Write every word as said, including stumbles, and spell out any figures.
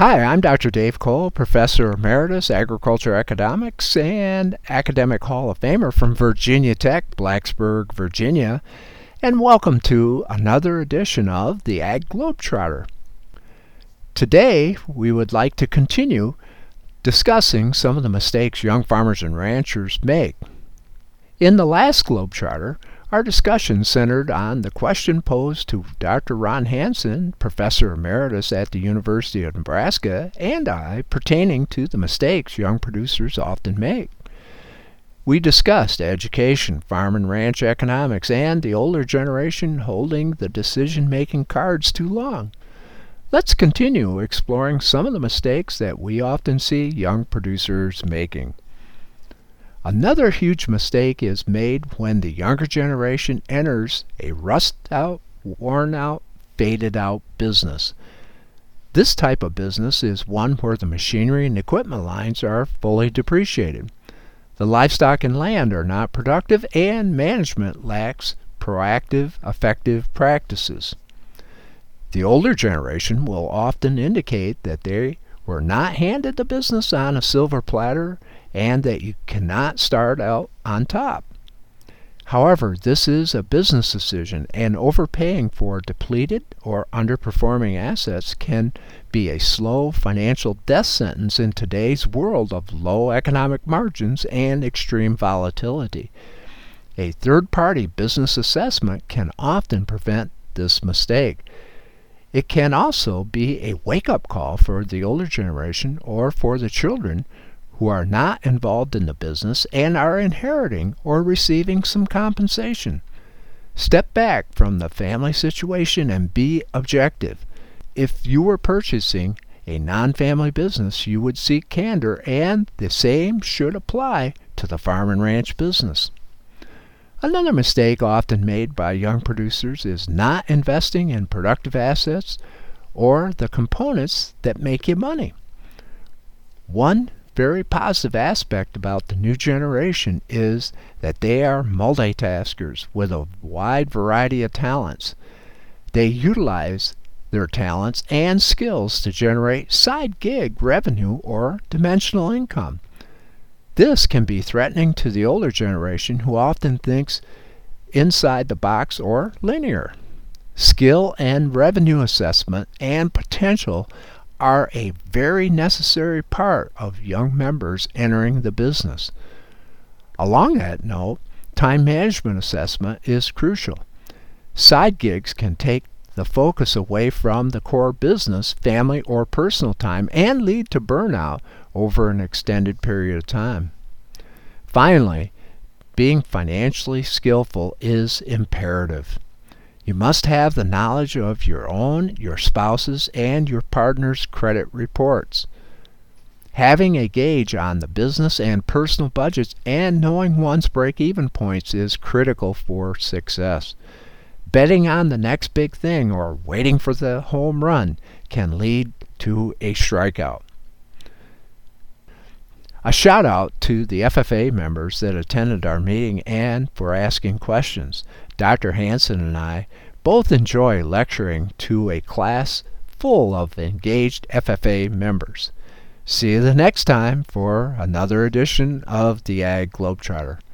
Hi, I'm Doctor Dave Cole, Professor Emeritus, Agriculture Economics, and Academic Hall of Famer from Virginia Tech, Blacksburg, Virginia, and welcome to another edition of the Ag Globetrotter. Today, we would like to continue discussing some of the mistakes young farmers and ranchers make. In the last Globetrotter, our discussion centered on the question posed to Doctor Ron Hansen, Professor Emeritus at the University of Nebraska, and I, pertaining to the mistakes young producers often make. We discussed education, farm and ranch economics, and the older generation holding the decision-making cards too long. Let's continue exploring some of the mistakes that we often see young producers making. Another huge mistake is made when the younger generation enters a rust-out, worn-out, faded-out business. This type of business is one where the machinery and equipment lines are fully depreciated. The livestock and land are not productive, and management lacks proactive, effective practices. The older generation will often indicate that they were not handed the business on a silver platter and that you cannot start out on top. However, this is a business decision, and overpaying for depleted or underperforming assets can be a slow financial death sentence in today's world of low economic margins and extreme volatility. A third-party business assessment can often prevent this mistake. It can also be a wake-up call for the older generation or for the children who are not involved in the business and are inheriting or receiving some compensation. Step back from the family situation and be objective. If you were purchasing a non-family business, you would seek candor, and the same should apply to the farm and ranch business. Another mistake often made by young producers is not investing in productive assets or the components that make you money. One very positive aspect about the new generation is that they are multitaskers with a wide variety of talents. They utilize their talents and skills to generate side gig revenue or dimensional income. This can be threatening to the older generation who often thinks inside the box or linear. Skill and revenue assessment and potential are a very necessary part of young members entering the business. Along that note, time management assessment is crucial. Side gigs can take the focus away from the core business, family, or personal time and lead to burnout over an extended period of time. Finally, being financially skillful is imperative. You must have the knowledge of your own, your spouse's, and your partner's credit reports. Having a gauge on the business and personal budgets and knowing one's break-even points is critical for success. Betting on the next big thing or waiting for the home run can lead to a strikeout. A shout out to the F F A members that attended our meeting and for asking questions. Doctor Hansen and I both enjoy lecturing to a class full of engaged F F A members. See you the next time for another edition of the Ag Globetrotter.